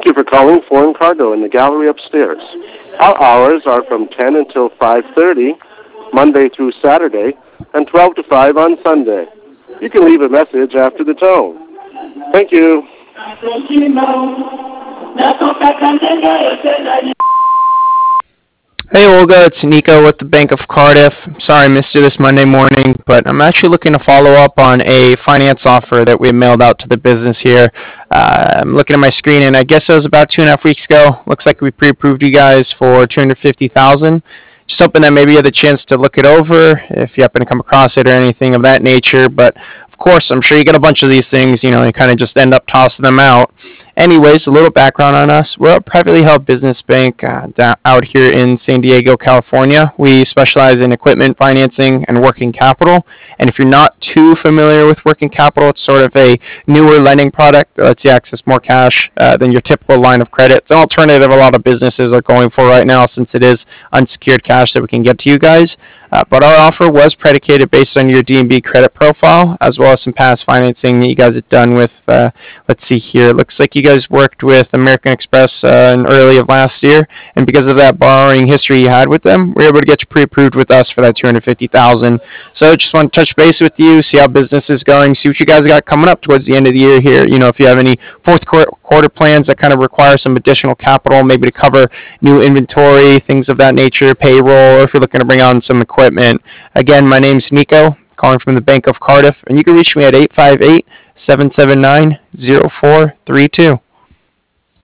Thank you for calling Foreign Cargo in the gallery upstairs. Our hours are from 10 until 5:30, Monday through Saturday, and 12 to 5 on Sunday. You can leave a message after the tone. Thank you. Hey Olga, it's Nico with the Bank of Cardiff. Sorry I missed you this Monday morning, but I'm actually looking to follow up on a finance offer that we mailed out to the business here. I'm looking at my screen, and I guess it was about 2.5 weeks ago. Looks like we pre-approved you guys for 250,000. Just hoping that maybe you had the chance to look it over, if you happen to come across it or anything of that nature. But of course, I'm sure you get a bunch of these things. You kind of just end up tossing them out. Anyways, a little background on us. We're a privately held business bank out here in San Diego, California. We specialize in equipment financing and working capital. And if you're not too familiar with working capital, it's sort of a newer lending product that lets you access more cash than your typical line of credit. It's an alternative a lot of businesses are going for right now, since it is unsecured cash that we can get to you guys. But our offer was predicated based on your D&B credit profile, as well as some past financing that you guys have done with, let's see here, it looks like you guys worked with American Express in early of last year, and because of that borrowing history you had with them, we were able to get you pre-approved with us for that 250,000. So just want to touch base with you, see how business is going, see what you guys got coming up towards the end of the year here. If you have any fourth quarter plans that kind of require some additional capital, maybe to cover new inventory, things of that nature, payroll, or if you're looking to bring on some equipment. Again, my name's Nico, calling from the Bank of Cardiff, and you can reach me at 858-779-0432.